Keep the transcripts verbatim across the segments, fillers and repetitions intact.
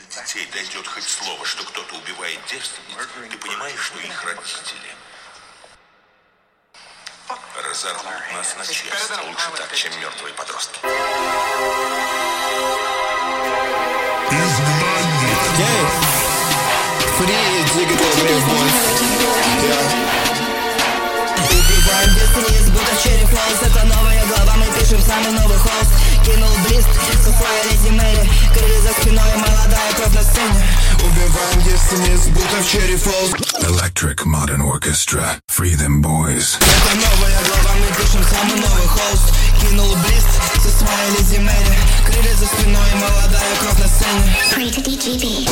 детей дойдет хоть слово, что кто-то убивает девственниц, ты понимаешь, что их родители разорвут нас на части. Лучше так, чем мертвые подростки. Убиваем девственниц, будто в черри флоус. Это новая глава, мы пишем самый новый холст. Кинул блист со своей леди Мэри. Крылья за спиной, молодая кровь на сцене. Убиваем девственниц, будто в черри флоус. Electric Modern Orchestra, free them boys. Это новая глава, мы пишем самый новый холст. Кинул блист со своей леди Мэри. Крылья за спиной, молодая кровь на сцене. Pray to ди джей би.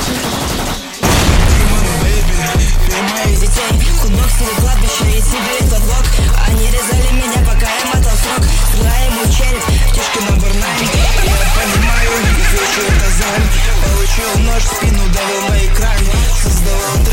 Бей моих детей, худбокс или кладбище, и себе этот блок. Они резали меня, пока я мотал срок. Стреляем ему в череп, птички номер найн. Я понимаю, вещи это займ. Получил нож в спину, давил мои край. Создавал